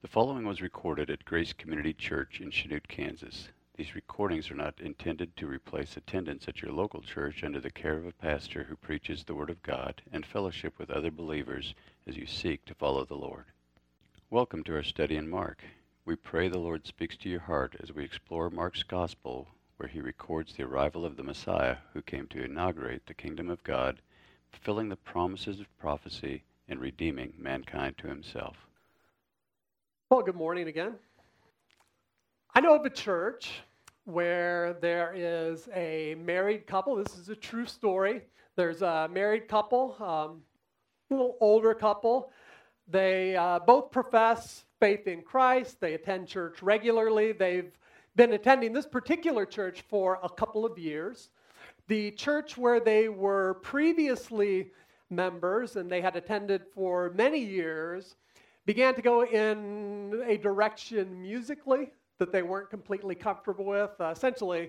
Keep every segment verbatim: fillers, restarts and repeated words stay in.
The following was recorded at Grace Community Church in Chanute, Kansas. These recordings are not intended to replace attendance at your local church under the care of a pastor who preaches the Word of God and fellowship with other believers as you seek to follow the Lord. Welcome to our study in Mark. We pray the Lord speaks to your heart as we explore Mark's Gospel, where he records the arrival of the Messiah who came to inaugurate the kingdom of God, fulfilling the promises of prophecy and redeeming mankind to himself. Well, good morning again. I know of a church where there is a married couple. This is a true story. There's a married couple, um, a little older couple. They uh, both profess faith in Christ. They attend church regularly. They've been attending this particular church for a couple of years. The church where they were previously members and they had attended for many years began to go in a direction musically that they weren't completely comfortable with. Uh, essentially,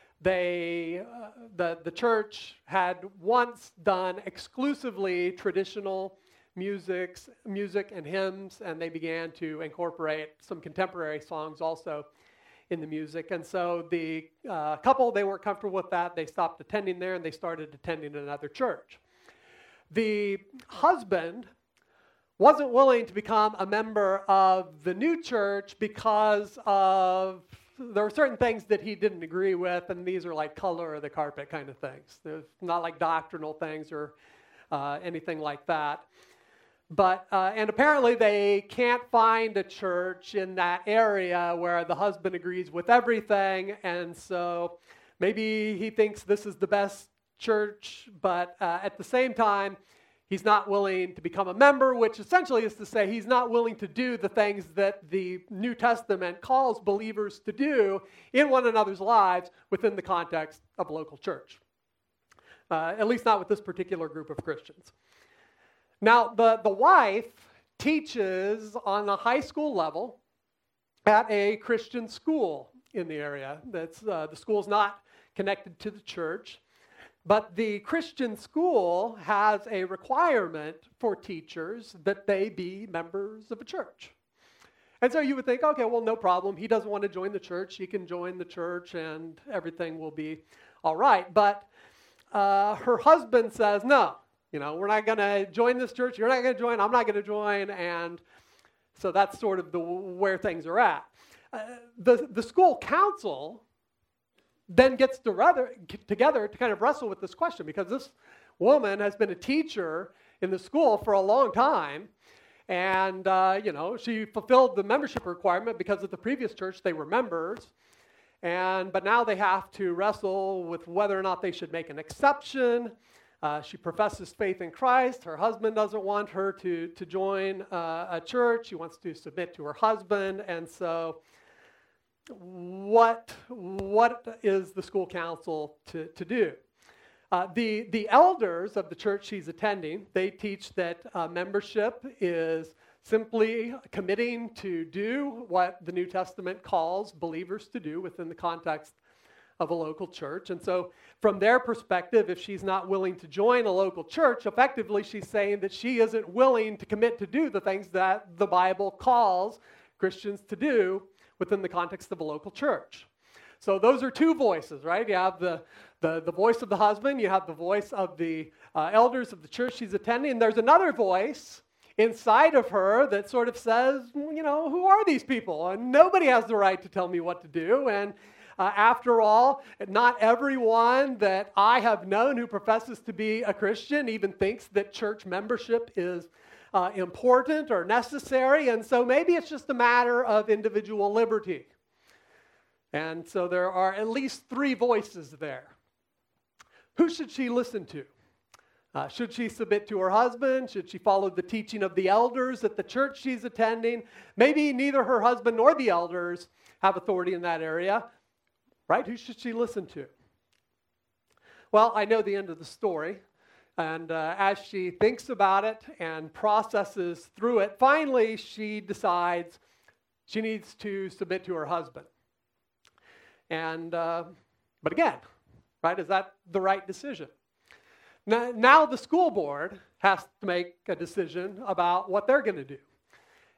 they uh, the the church had once done exclusively traditional musics, music and hymns, and they began to incorporate some contemporary songs also in the music. And so the uh, couple, they weren't comfortable with that. They stopped attending there and they started attending another church. The husband wasn't willing to become a member of the new church because of, there were certain things that he didn't agree with, and these are like color of the carpet kind of things. There's not like doctrinal things or uh, anything like that. But, uh, and apparently they can't find a church in that area where the husband agrees with everything, and so maybe he thinks this is the best church, but uh, at the same time, he's not willing to become a member, which essentially is to say he's not willing to do the things that the New Testament calls believers to do in one another's lives within the context of a local church. Uh, at least not with this particular group of Christians. Now, the, the wife teaches on a high school level at a Christian school in the area. That's uh, the school's not connected to the church. But the Christian school has a requirement for teachers that they be members of a church. And so you would think, okay, well, no problem. He doesn't want to join the church. He can join the church and everything will be all right. But uh, her husband says, no, you know, we're not going to join this church. You're not going to join. I'm not going to join. And so that's sort of the where things are at. Uh, the, the school council then gets to rather, get together to kind of wrestle with this question, because this woman has been a teacher in the school for a long time, and uh, you know, she fulfilled the membership requirement because at the previous church they were members, and but now they have to wrestle with whether or not they should make an exception. Uh, she professes faith in Christ. Her husband doesn't want her to to join uh, a church. She wants to submit to her husband, and so What what is the school council to, to do? Uh, the, the elders of the church she's attending, they teach that uh, membership is simply committing to do what the New Testament calls believers to do within the context of a local church. And so from their perspective, if she's not willing to join a local church, effectively she's saying that she isn't willing to commit to do the things that the Bible calls Christians to do within the context of a local church. So those are two voices, right? You have the, the, the voice of the husband, you have the voice of the uh, elders of the church she's attending. There's another voice inside of her that sort of says, you know, who are these people? And nobody has the right to tell me what to do. And uh, after all, not everyone that I have known who professes to be a Christian even thinks that church membership is Uh, important or necessary, and so maybe it's just a matter of individual liberty. And so there are at least three voices there. Who should she listen to? Uh, should she submit to her husband? Should she follow the teaching of the elders at the church she's attending? Maybe neither her husband nor the elders have authority in that area, right? Who should she listen to? Well, I know the end of the story. And uh, as she thinks about it and processes through it, finally she decides she needs to submit to her husband. And, uh, but again, right, is that the right decision? Now, now the school board has to make a decision about what they're going to do.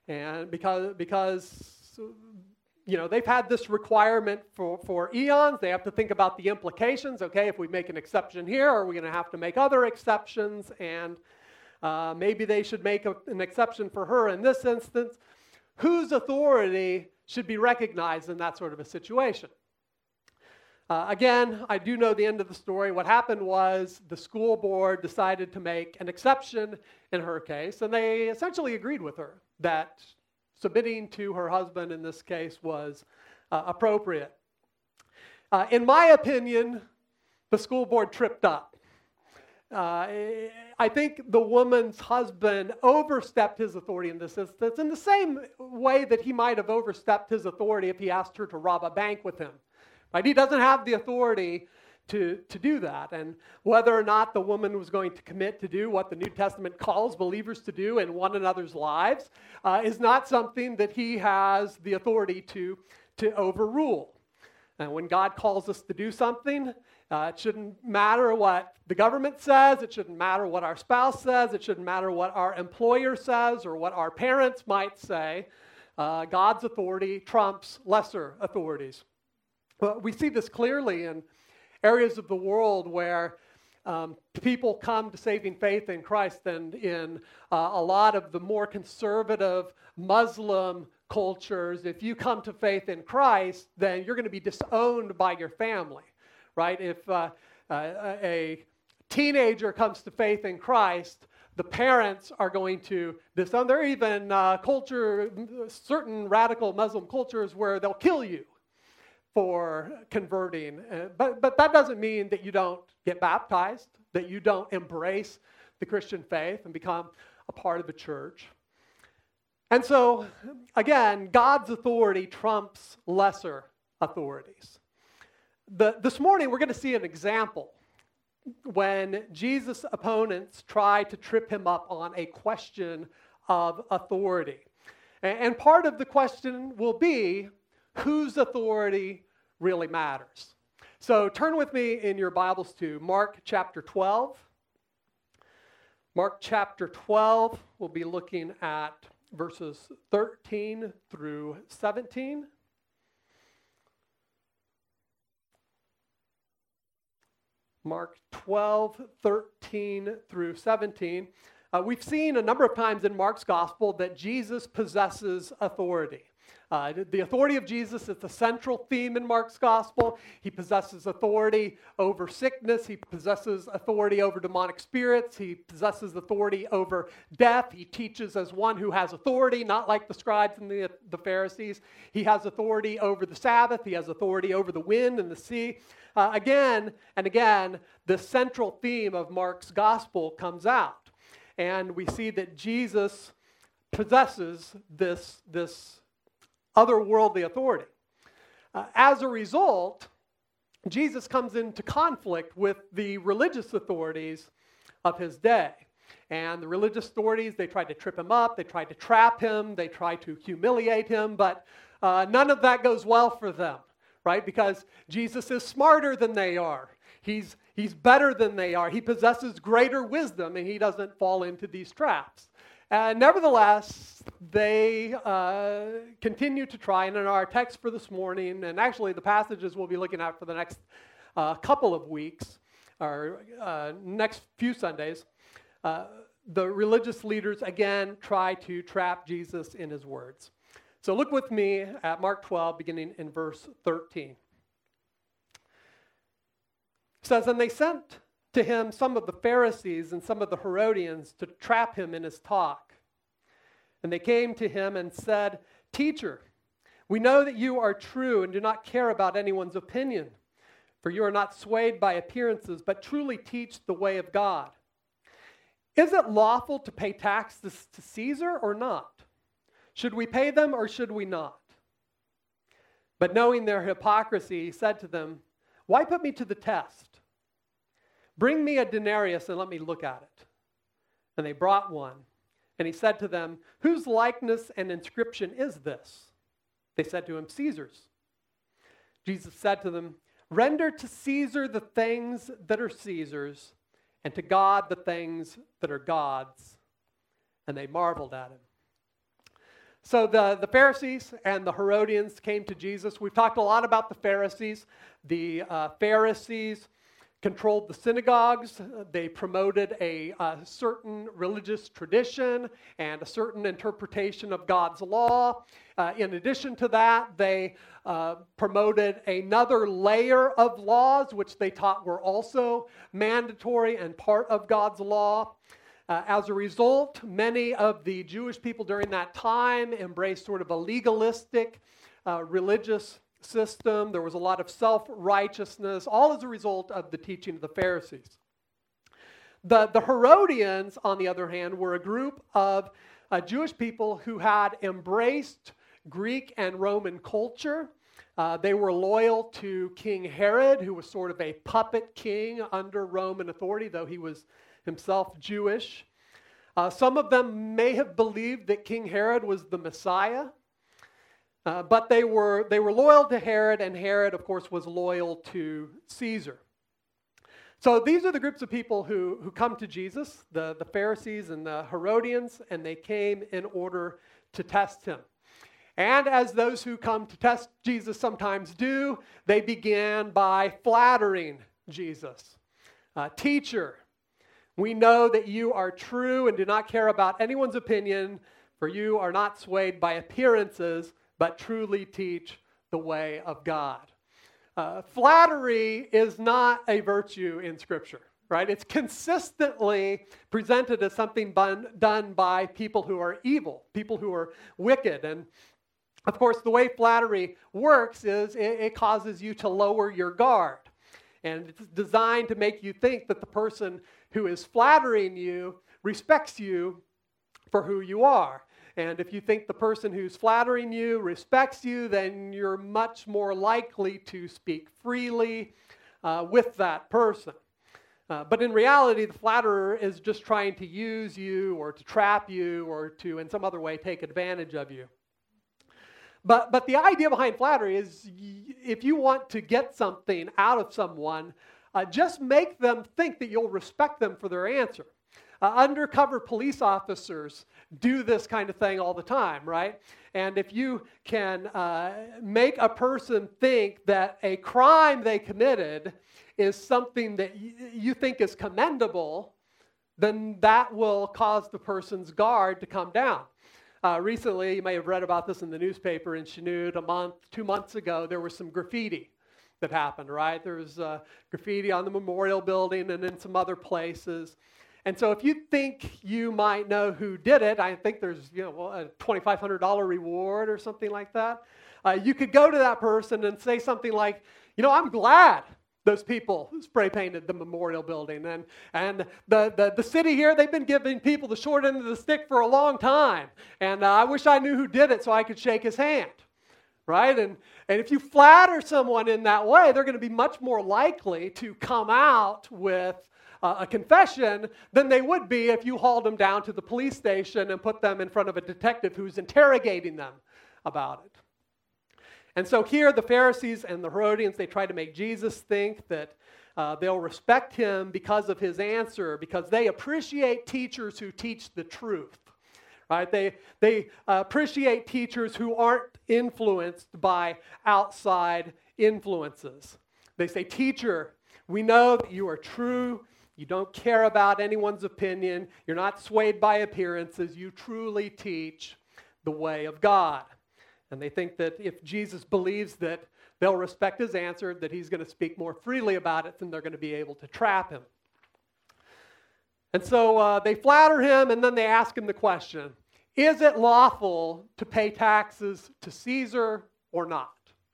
And because, because you know, they've had this requirement for, for eons. They have to think about the implications. Okay, if we make an exception here, are we going to have to make other exceptions? And uh, maybe they should make a, an exception for her in this instance. Whose authority should be recognized in that sort of a situation? Uh, again, I do know the end of the story. What happened was the school board decided to make an exception in her case, and they essentially agreed with her that submitting to her husband in this case was uh, appropriate. Uh, in my opinion, the school board tripped up. Uh, I think the woman's husband overstepped his authority in this instance in the same way that he might have overstepped his authority if he asked her to rob a bank with him. Right? He doesn't have the authority to, to do that. And whether or not the woman was going to commit to do what the New Testament calls believers to do in one another's lives uh, is not something that he has the authority to, to overrule. And when God calls us to do something, uh, it shouldn't matter what the government says, it shouldn't matter what our spouse says, it shouldn't matter what our employer says or what our parents might say. Uh, God's authority trumps lesser authorities. Well, we see this clearly in areas of the world where um, people come to saving faith in Christ, and in uh, a lot of the more conservative Muslim cultures, if you come to faith in Christ, then you're going to be disowned by your family, right? If uh, uh, a teenager comes to faith in Christ, the parents are going to disown. There are even uh, culture, certain radical Muslim cultures where they'll kill you for converting. Uh, but, but that doesn't mean that you don't get baptized, that you don't embrace the Christian faith and become a part of a church. And so, again, God's authority trumps lesser authorities. The, this morning, we're going to see an example when Jesus' opponents try to trip him up on a question of authority. And, and part of the question will be, whose authority really matters? So turn with me in your Bibles to Mark chapter twelve. Mark chapter twelve, we'll be looking at verses thirteen through seventeen. Mark twelve, thirteen through seventeen. Uh, we've seen a number of times in Mark's gospel that Jesus possesses authority. Uh, the authority of Jesus is the central theme in Mark's gospel. He possesses authority over sickness. He possesses authority over demonic spirits. He possesses authority over death. He teaches as one who has authority, not like the scribes and the, the Pharisees. He has authority over the Sabbath. He has authority over the wind and the sea. Uh, again and again, the central theme of Mark's gospel comes out. And we see that Jesus possesses this, this otherworldly authority. Uh, as a result, Jesus comes into conflict with the religious authorities of his day. And the religious authorities, they tried to trip him up, they tried to trap him, they tried to humiliate him, but uh, none of that goes well for them, right? Because Jesus is smarter than they are. He's, he's better than they are. He possesses greater wisdom, and he doesn't fall into these traps. And nevertheless, they uh, continue to try, and in our text for this morning, and actually the passages we'll be looking at for the next uh, couple of weeks, or uh, next few Sundays, uh, the religious leaders again try to trap Jesus in his words. So look with me at Mark twelve, beginning in verse thirteen. It says, "And they sent to him some of the Pharisees and some of the Herodians to trap him in his talk. And they came to him and said, 'Teacher, we know that you are true and do not care about anyone's opinion, for you are not swayed by appearances, but truly teach the way of God. Is it lawful to pay taxes to Caesar or not? Should we pay them or should we not?' But knowing their hypocrisy, he said to them, 'Why put me to the test? Bring me a denarius and let me look at it.' And they brought one. And he said to them, 'Whose likeness and inscription is this?' They said to him, 'Caesar's.' Jesus said to them, 'Render to Caesar the things that are Caesar's, and to God the things that are God's.' And they marveled at him." So the, the Pharisees and the Herodians came to Jesus. We've talked a lot about the Pharisees. The uh, Pharisees controlled the synagogues. They promoted a, a certain religious tradition and a certain interpretation of God's law. Uh, in addition to that, they uh, promoted another layer of laws, which they taught were also mandatory and part of God's law. Uh, as a result, many of the Jewish people during that time embraced sort of a legalistic uh, religious system. There was a lot of self-righteousness, all as a result of the teaching of the Pharisees. The, the Herodians, on the other hand, were a group of uh, Jewish people who had embraced Greek and Roman culture. Uh, they were loyal to King Herod, who was sort of a puppet king under Roman authority, though he was himself Jewish. Uh, some of them may have believed that King Herod was the Messiah, uh, but they were, they were loyal to Herod, and Herod, of course, was loyal to Caesar. So these are the groups of people who, who come to Jesus, the, the Pharisees and the Herodians, and they came in order to test him. And as those who come to test Jesus sometimes do, they began by flattering Jesus. Uh, Teacher, we know that you are true and do not care about anyone's opinion, for you are not swayed by appearances, but truly teach the way of God. Uh, flattery is not a virtue in Scripture, right? It's consistently presented as something bun- done by people who are evil, people who are wicked. And of course, the way flattery works is it, it causes you to lower your guard. And it's designed to make you think that the person who is flattering you respects you for who you are. And if you think the person who's flattering you respects you, then you're much more likely to speak freely uh, with that person. Uh, but in reality, the flatterer is just trying to use you or to trap you or to, in some other way, take advantage of you. But, but the idea behind flattery is y- if you want to get something out of someone, uh, just make them think that you'll respect them for their answer. Uh, undercover police officers do this kind of thing all the time, right? And if you can uh, make a person think that a crime they committed is something that y- you think is commendable, then that will cause the person's guard to come down. Uh, recently, you may have read about this in the newspaper in Chanute a month, two months ago, there was some graffiti that happened, right? There was uh, graffiti on the memorial building and in some other places. And so if you think you might know who did it, I think there's you know a twenty-five hundred dollars reward or something like that. Uh, you could go to that person and say something like, you know, I'm glad those people spray painted the memorial building. And, and the, the, the city here, they've been giving people the short end of the stick for a long time. And uh, I wish I knew who did it so I could shake his hand. Right? And, and if you flatter someone in that way, they're going to be much more likely to come out with uh, a confession than they would be if you hauled them down to the police station and put them in front of a detective who's interrogating them about it. And so here the Pharisees and the Herodians, they try to make Jesus think that uh, they'll respect him because of his answer, because they appreciate teachers who teach the truth. Right? They, they uh, appreciate teachers who aren't influenced by outside influences. They say, Teacher, we know that you are true. You don't care about anyone's opinion. You're not swayed by appearances. You truly teach the way of God. And they think that if Jesus believes that they'll respect his answer, that he's going to speak more freely about it, then they're going to be able to trap him. And so uh, they flatter him, and then they ask him the question, is it lawful to pay taxes to Caesar or not?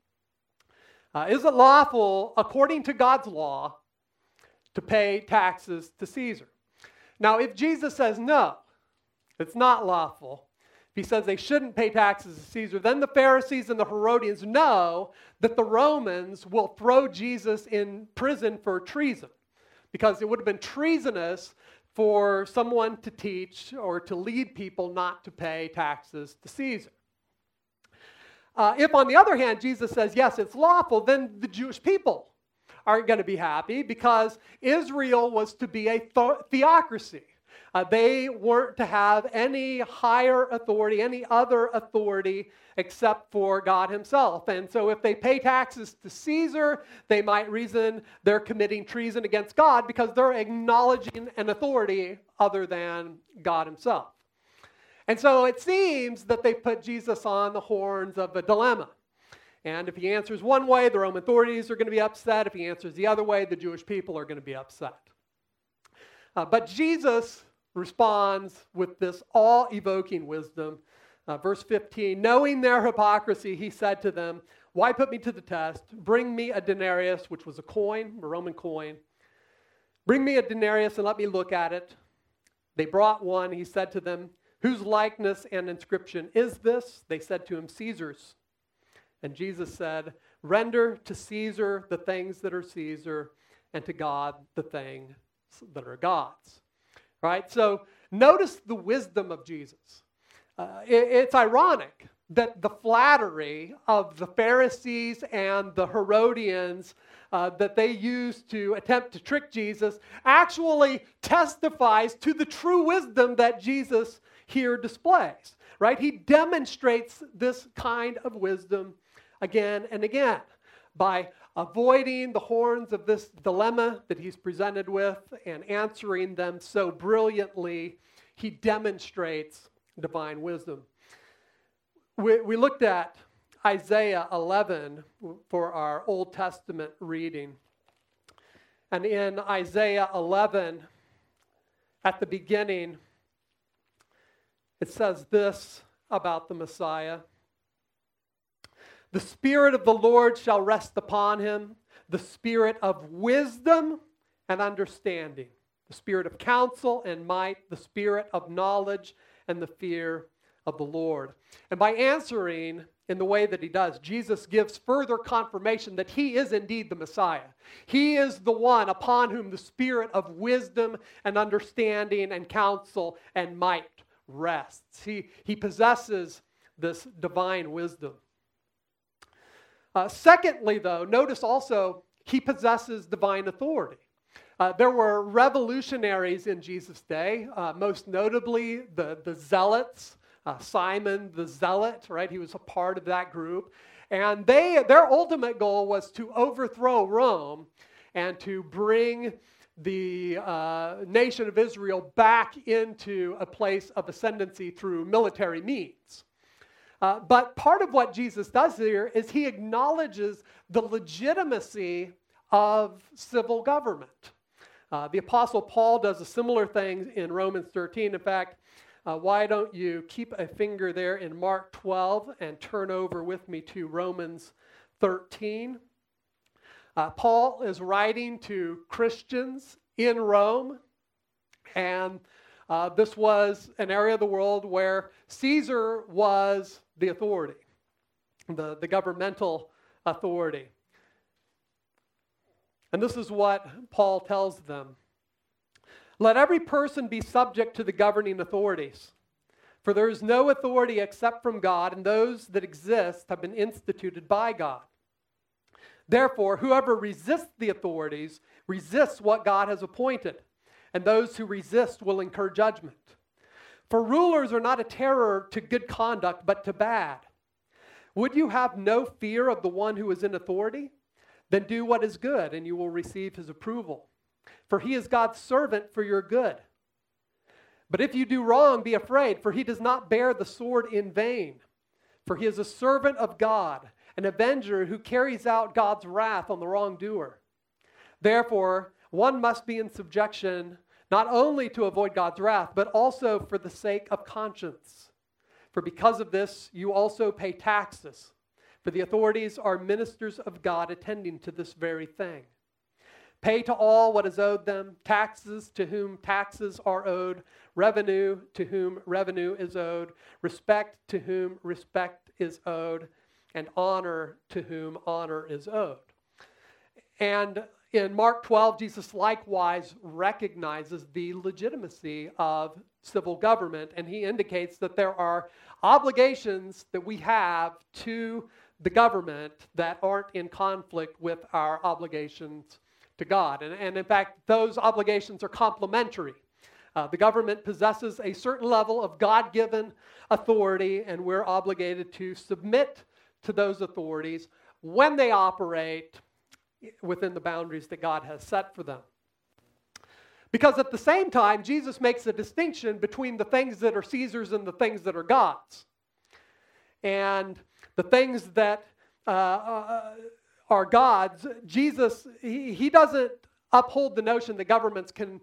Uh, is it lawful, according to God's law, to pay taxes to Caesar? Now, if Jesus says no, it's not lawful, if he says they shouldn't pay taxes to Caesar, then the Pharisees and the Herodians know that the Romans will throw Jesus in prison for treason, because it would have been treasonous for someone to teach or to lead people not to pay taxes to Caesar. Uh, if, on the other hand, Jesus says, yes, it's lawful, then the Jewish people aren't going to be happy, because Israel was to be a th- theocracy. Uh, they weren't to have any higher authority, any other authority except for God himself. And so if they pay taxes to Caesar, they might reason they're committing treason against God because they're acknowledging an authority other than God himself. And so it seems that they put Jesus on the horns of a dilemma. And if he answers one way, the Roman authorities are going to be upset. If he answers the other way, the Jewish people are going to be upset. Uh, but Jesus responds with this awe-evoking wisdom. Uh, verse fifteen, knowing their hypocrisy, he said to them, why put me to the test? Bring me a denarius, which was a coin, a Roman coin. Bring me a denarius and let me look at it. They brought one. He said to them, whose likeness and inscription is this? They said to him, Caesar's. And Jesus said, render to Caesar the things that are Caesar, and to God the things that are God's. Right? So notice the wisdom of Jesus. Uh, it, it's ironic that the flattery of the Pharisees and the Herodians uh, that they used to attempt to trick Jesus actually testifies to the true wisdom that Jesus here displays. Right? He demonstrates this kind of wisdom again and again by avoiding the horns of this dilemma that he's presented with and answering them so brilliantly. He demonstrates divine wisdom. We, we looked at Isaiah eleven for our Old Testament reading. And in Isaiah eleven, at the beginning, it says this about the Messiah. The Spirit of the Lord shall rest upon him, the Spirit of wisdom and understanding, the Spirit of counsel and might, the Spirit of knowledge and the fear of the Lord. And by answering in the way that he does, Jesus gives further confirmation that he is indeed the Messiah. He is the one upon whom the Spirit of wisdom and understanding and counsel and might rests. He, he possesses this divine wisdom. Uh, secondly, though, notice also he possesses divine authority. Uh, there were revolutionaries in Jesus' day, uh, most notably the, the Zealots, uh, Simon the Zealot, right? He was a part of that group. And they their ultimate goal was to overthrow Rome and to bring the uh, nation of Israel back into a place of ascendancy through military means. Uh, but part of what Jesus does here is he acknowledges the legitimacy of civil government. Uh, the Apostle Paul does a similar thing in Romans thirteen. In fact, uh, why don't you keep a finger there in Mark twelve and turn over with me to Romans thirteen. Uh, Paul is writing to Christians in Rome, and uh, this was an area of the world where Caesar was the authority, the, the governmental authority. And this is what Paul tells them. Let every person be subject to the governing authorities, for there is no authority except from God, and those that exist have been instituted by God. Therefore, whoever resists the authorities resists what God has appointed, and those who resist will incur judgment. For rulers are not a terror to good conduct, but to bad. Would you have no fear of the one who is in authority? Then do what is good, and you will receive his approval. For he is God's servant for your good. But if you do wrong, be afraid, for he does not bear the sword in vain. For he is a servant of God, an avenger who carries out God's wrath on the wrongdoer. Therefore, one must be in subjection, not only to avoid God's wrath, but also for the sake of conscience. For because of this, you also pay taxes. For the authorities are ministers of God attending to this very thing. Pay to all what is owed them, taxes to whom taxes are owed, revenue to whom revenue is owed, respect to whom respect is owed, and honor to whom honor is owed. And in Mark twelve, Jesus likewise recognizes the legitimacy of civil government, and he indicates that there are obligations that we have to the government that aren't in conflict with our obligations to God. And, and in fact, those obligations are complementary. Uh, the government possesses a certain level of God-given authority, and we're obligated to submit to those authorities when they operate within the boundaries that God has set for them. Because at the same time, Jesus makes a distinction between the things that are Caesar's and the things that are God's. And the things that uh, uh, are God's, Jesus, he, he doesn't uphold the notion that governments can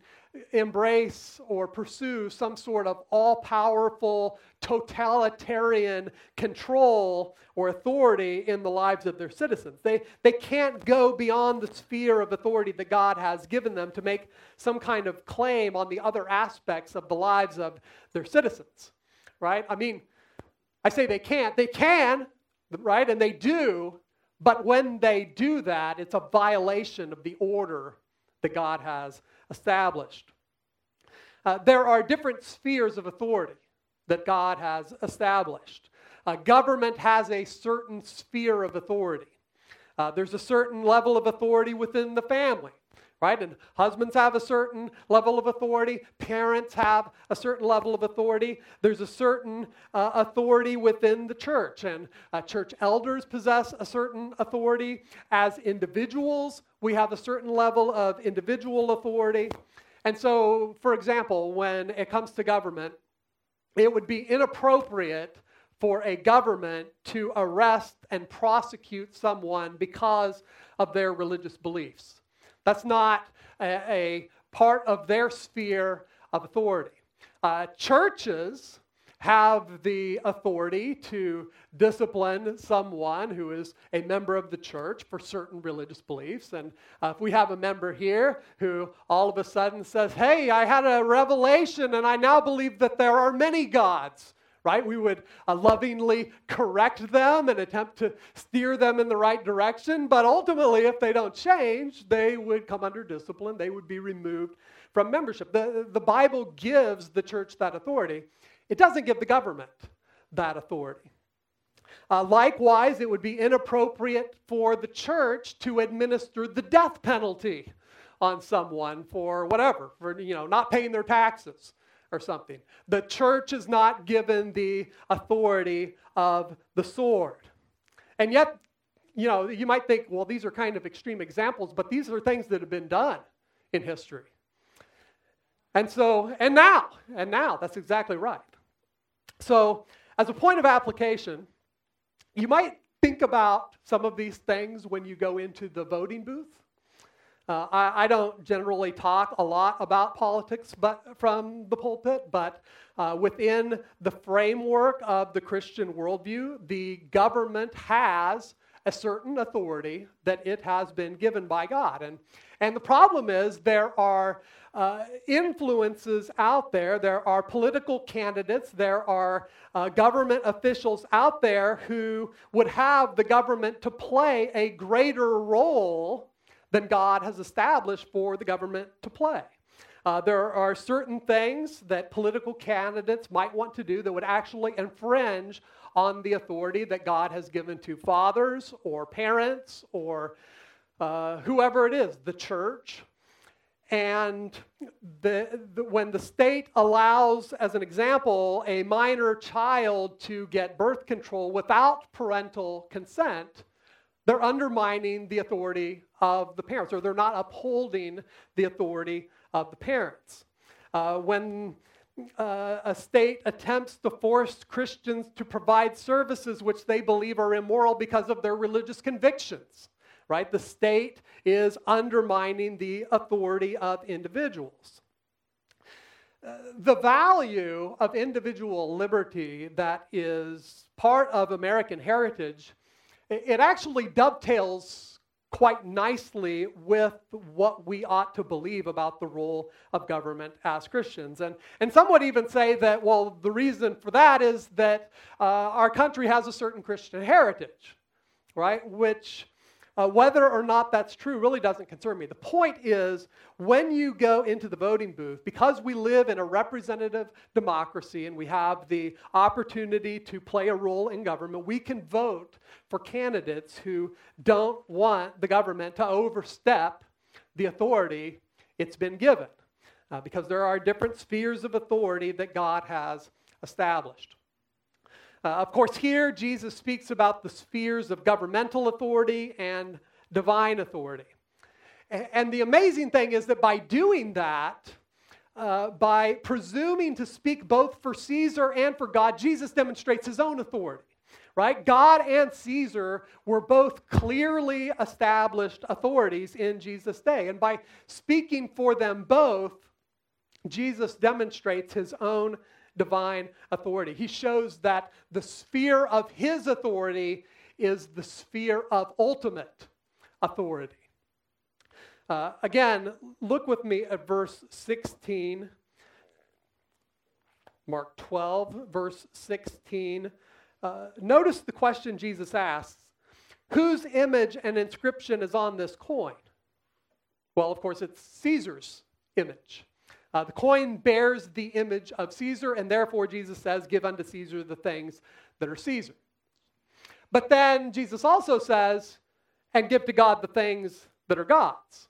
embrace or pursue some sort of all-powerful, totalitarian control or authority in the lives of their citizens. They, they can't go beyond the sphere of authority that God has given them to make some kind of claim on the other aspects of the lives of their citizens, right? I mean, I say they can't. They can, right? And they do, but when they do that, it's a violation of the order that God has established. Uh, there are different spheres of authority that God has established. Uh, government has a certain sphere of authority. Uh, there's a certain level of authority within the family, right? And husbands have a certain level of authority. Parents have a certain level of authority. There's a certain uh, authority within the church. And uh, church elders possess a certain authority. As individuals, we have a certain level of individual authority. And so, for example, when it comes to government, it would be inappropriate for a government to arrest and prosecute someone because of their religious beliefs. That's not a, a part of their sphere of authority. Uh, churches have the authority to discipline someone who is a member of the church for certain religious beliefs. And uh, if we have a member here who all of a sudden says, hey, I had a revelation and I now believe that there are many gods, right? We would uh, lovingly correct them and attempt to steer them in the right direction. But ultimately, if they don't change, they would come under discipline. They would be removed from membership. The, the Bible gives the church that authority. It doesn't give the government that authority. Uh, likewise, it would be inappropriate for the church to administer the death penalty on someone for whatever, for you know, not paying their taxes or something. The church is not given the authority of the sword. And yet, you know, you might think, well, these are kind of extreme examples, but these are things that have been done in history. And so, and now, and now, that's exactly right. So, as a point of application, you might think about some of these things when you go into the voting booth. Uh, I, I don't generally talk a lot about politics but from the pulpit, but uh, within the framework of the Christian worldview, the government has a certain authority that it has been given by God. And, and the problem is there are uh, influences out there, there are political candidates, there are uh, government officials out there who would have the government to play a greater role than God has established for the government to play. Uh, there are certain things that political candidates might want to do that would actually infringe on the authority that God has given to fathers or parents or uh, whoever it is, the church. And the, the, when the state allows, as an example, a minor child to get birth control without parental consent, they're undermining the authority of the parents, or they're not upholding the authority of the parents. Uh, when uh, a state attempts to force Christians to provide services which they believe are immoral because of their religious convictions, right? The state is undermining the authority of individuals. Uh, the value of individual liberty that is part of American heritage, it actually dovetails quite nicely with what we ought to believe about the role of government as Christians. And, and some would even say that, well, the reason for that is that uh, our country has a certain Christian heritage, right? Which, uh, whether or not that's true really doesn't concern me. The point is, when you go into the voting booth, because we live in a representative democracy and we have the opportunity to play a role in government, we can vote for candidates who don't want the government to overstep the authority it's been given. uh, because there are different spheres of authority that God has established. Uh, of course, here Jesus speaks about the spheres of governmental authority and divine authority. A- and the amazing thing is that by doing that, uh, by presuming to speak both for Caesar and for God, Jesus demonstrates his own authority. Right? God and Caesar were both clearly established authorities in Jesus' day. And by speaking for them both, Jesus demonstrates his own divine authority. He shows that the sphere of his authority is the sphere of ultimate authority. Uh, again, look with me at verse sixteen. Mark twelve, verse sixteen. Uh, notice the question Jesus asks, whose image and inscription is on this coin? Well, of course, it's Caesar's image. Uh, the coin bears the image of Caesar, and therefore Jesus says, give unto Caesar the things that are Caesar. But then Jesus also says, and give to God the things that are God's.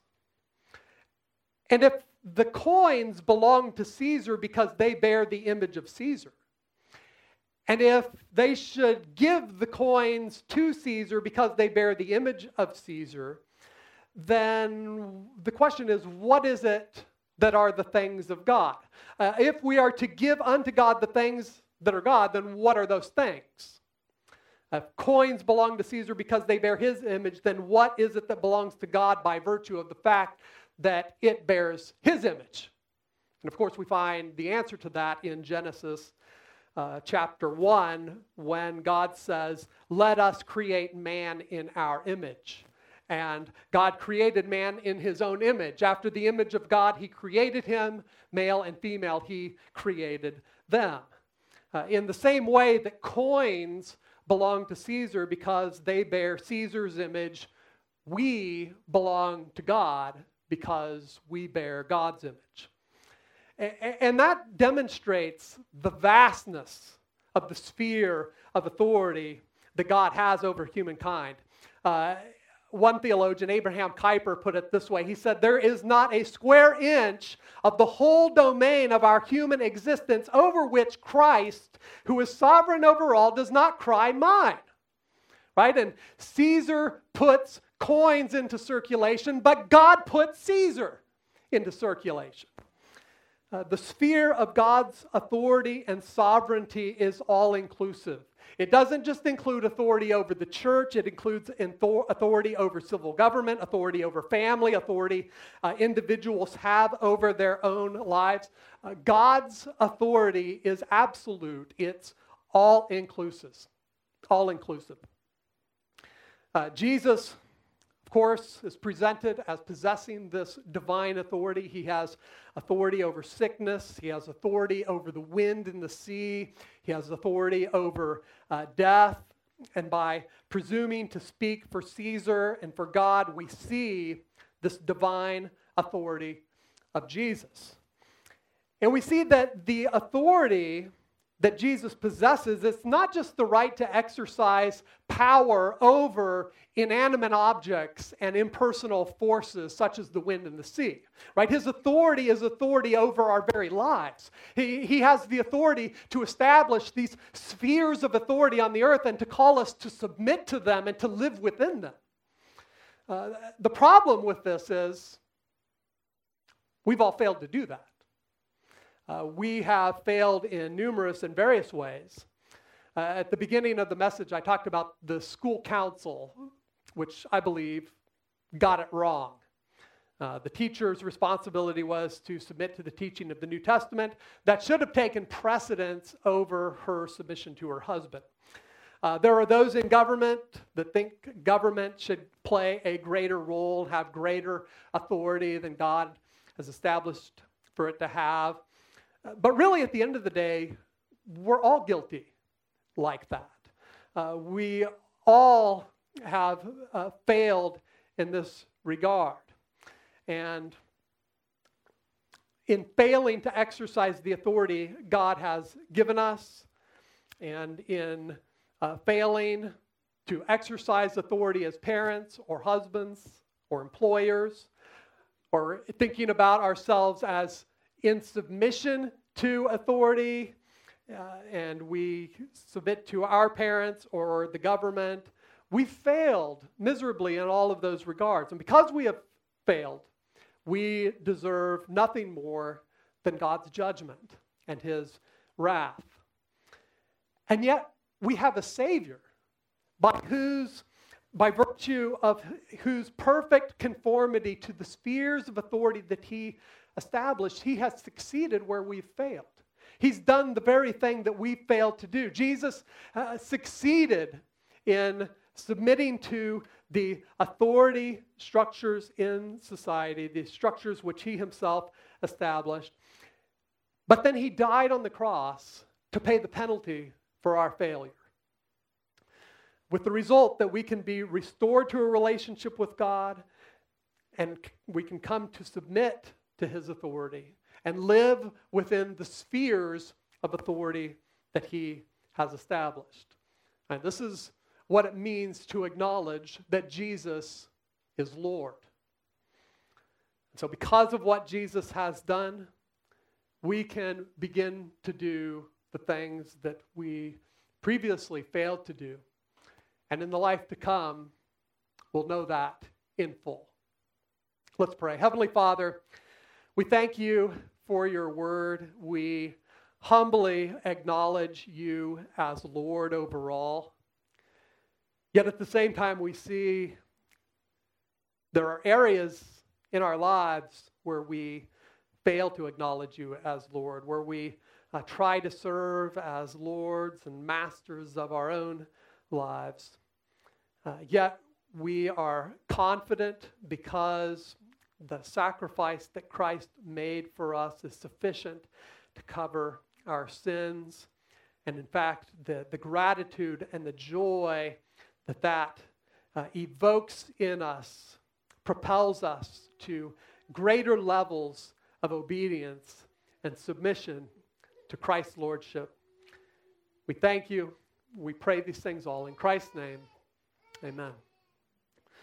And if the coins belong to Caesar because they bear the image of Caesar, and if they should give the coins to Caesar because they bear the image of Caesar, then the question is, what is it that are the things of God? Uh, if we are to give unto God the things that are God, then what are those things? If coins belong to Caesar because they bear his image, then what is it that belongs to God by virtue of the fact that it bears his image? And of course, we find the answer to that in Genesis Uh, chapter one, when God says, let us create man in our image. And God created man in his own image. After the image of God, he created him, male and female, he created them. Uh, in the same way that coins belong to Caesar because they bear Caesar's image, we belong to God because we bear God's image. And that demonstrates the vastness of the sphere of authority that God has over humankind. Uh, one theologian, Abraham Kuyper, put it this way. He said, there is not a square inch of the whole domain of our human existence over which Christ, who is sovereign over all, does not cry mine. Right? And Caesar puts coins into circulation, but God puts Caesar into circulation. Uh, the sphere of God's authority and sovereignty is all-inclusive. It doesn't just include authority over the church. It includes authority over civil government, authority over family, authority uh, individuals have over their own lives. Uh, God's authority is absolute. It's all-inclusive. All-inclusive. Uh, Jesus, of course, is presented as possessing this divine authority. He has authority over sickness. He has authority over the wind and the sea. He has authority over uh, death. And by presuming to speak for Caesar and for God, we see this divine authority of Jesus. And we see that the authority that Jesus possesses, it's not just the right to exercise power over inanimate objects and impersonal forces such as the wind and the sea, right? His authority is authority over our very lives. He, he has the authority to establish these spheres of authority on the earth and to call us to submit to them and to live within them. Uh, the problem with this is we've all failed to do that. Uh, we have failed in numerous and various ways. Uh, at the beginning of the message, I talked about the school council, which I believe got it wrong. Uh, the teacher's responsibility was to submit to the teaching of the New Testament. That should have taken precedence over her submission to her husband. Uh, there are those in government that think government should play a greater role, have greater authority than God has established for it to have. But really, at the end of the day, we're all guilty like that. Uh, we all have uh, failed in this regard. And in failing to exercise the authority God has given us, and in uh, failing to exercise authority as parents or husbands or employers, or thinking about ourselves as in submission to authority, uh, and we submit to our parents or the government, we failed miserably in all of those regards. And because we have failed, we deserve nothing more than God's judgment and his wrath. And yet, we have a Savior by whose, by virtue of whose perfect conformity to the spheres of authority that he established, he has succeeded where we've failed. He's done the very thing that we failed to do. Jesus uh, succeeded in submitting to the authority structures in society, the structures which he himself established. But then he died on the cross to pay the penalty for our failure, with the result that we can be restored to a relationship with God, and we can come to submit to his authority and live within the spheres of authority that he has established. And this is what it means to acknowledge that Jesus is Lord. And so because of what Jesus has done, we can begin to do the things that we previously failed to do. And in the life to come, we'll know that in full. Let's pray. Heavenly Father, we thank you for your word. We humbly acknowledge you as Lord over all. Yet at the same time, we see there are areas in our lives where we fail to acknowledge you as Lord, where we uh, try to serve as lords and masters of our own lives. Uh, yet we are confident because the sacrifice that Christ made for us is sufficient to cover our sins. And in fact, the, the gratitude and the joy that that uh, evokes in us propels us to greater levels of obedience and submission to Christ's lordship. We thank you. We pray these things all in Christ's name. Amen.